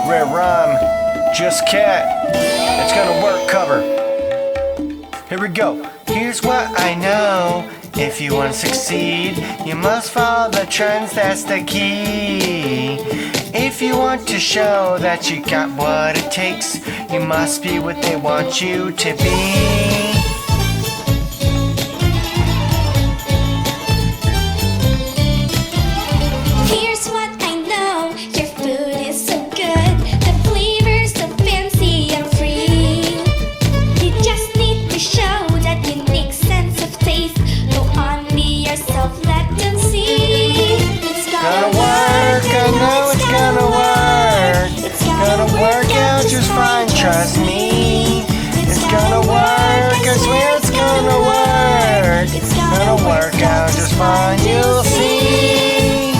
Red Rhyme, Just Cat. It's gonna work cover. Here we go. Here's what I know. If you want to succeed, you must follow the trends, that's the key. If you want to show that you got what it takes, you must be what they want you to be. Trust me, it's gonna work, I swear it's gonna work. It's gonna work out just fine, you'll see.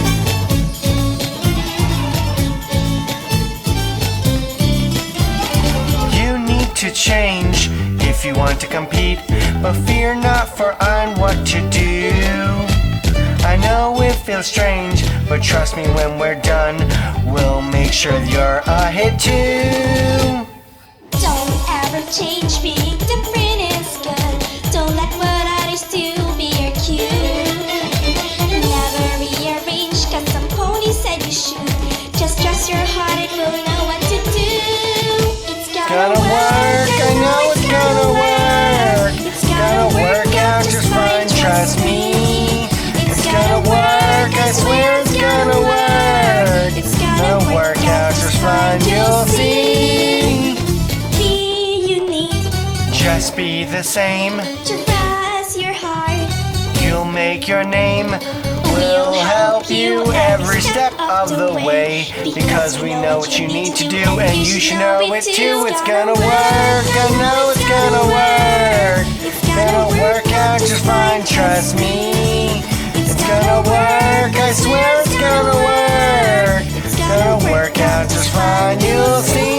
You need to change if you want to compete, but fear not, for I'm what to do. I know it feels strange, but trust me, when we're done, we'll make sure you're a hit too. Don't ever change, being different is good. Don't let what others do be your cue. Never rearrange, cause some pony said you should. Just trust your heart, it will know what to do. It's gonna work, I know it's gonna work. It's gonna work out just fine, trust me. It's gonna work, I swear it's gonna work. It's gonna work out just fine, you'll see. Just be the same. Trust your heart. You'll make your name. We'll help you every step of the way, because we know what you need to do, and you should know it too. It's gonna work, I know it's gonna work. It's gonna work out just fine, trust me. It's gonna work, I swear it's gonna work. It's gonna work out just fine, you'll see.